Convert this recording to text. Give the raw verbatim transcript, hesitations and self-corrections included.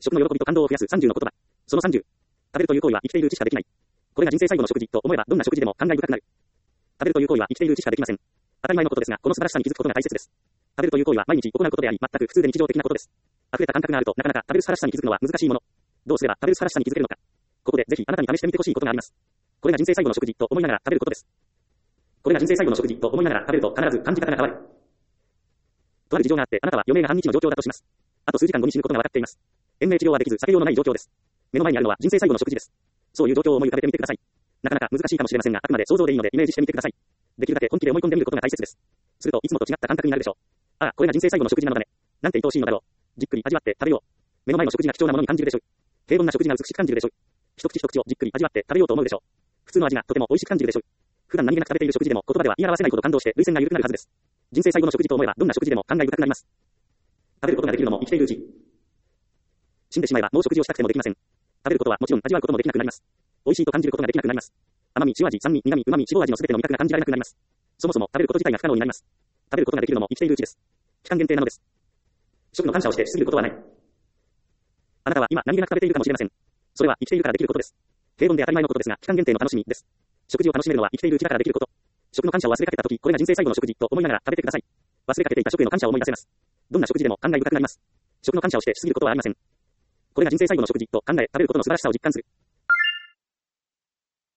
食の喜びと感動を増やすさんじゅうの言葉。そのさんじゅう。食べるという行為は生きているうちしかできない。これが人生最後の食事と思えばどんな食事でも感慨深くなる。食べるという行為は生きているうちしかできません。当たり前のことですが、この素晴らしさに気づくことが大切です。食べるという行為は毎日行うことであり、全く普通で日常的なことです。溢れた感覚があるとなかなか食べる素晴らしさに気づくのは難しいもの。どうすれば食べる素晴らしさに気づけるのか。ここでぜひあなたに試してみてほしいことがあります。これが人生最後の食事と思いながら食べることです。これが人生最後の食事と思いながら食べると必ず感じ方が変わる。とある事情があってあなたは余命が半日の状況だとします。あと数時間後に死ぬことが分かっています。延命治療はできず避けようのない状況です。目の前にあるのは人生最後の食事です。そういう状況を思い浮かべてみてください。なかなか難しいかもしれませんが、あくまで想像でいいのでイメージしてみてください。できるだけ本気で思い込んでみることが大切です。するといつもと違った感覚になるでしょう。ああ、これが人生最後の食事なのだね。なんて愛おしいのだろう。じっくり味わって食べよう。目の前の食事が貴重なものに感じるでしょう。平凡な食事が美しく感じるでしょう。一口一口をじっくり味わって食べようと思うでしょう。普通の味がとても美味しく感じるでしょう。普段何気なく食べている食事でも言葉では言い表せないほど感動して涙腺が緩くなるはずです。人生最後の食事と思えばどんな食事でも感慨深くなります。食べることができるのも生きているうち。死んでしまえばもう食事をしたくてもできません。食べることはもちろん味わうこともできなくなります。美味しいと感じることができなくなります。甘み、塩味、酸味、苦味、旨味、脂肪味のすべての味覚が感じられなくなります。そもそも食べること自体が不可能になります。食べることができるのも生きているうちです。期間限定なのです。食の感謝をしてしすぎることはない。あなたは今何気なく食べているかもしれません。それは生きているからできることです。平凡で当たり前のことですが、期間限定の楽しみです。食事を楽しめるのは生きているうちだからできること。食の感謝を忘れかけたとき、これが人生最後の食事と思いながら食べてください。忘れかけていた食への感謝を思い出せます。どんな食事でも感慨深くなります。食の感謝をしてしすぎることはありません。これが人生最後の食事と考え、食べることの素晴らしさを実感する。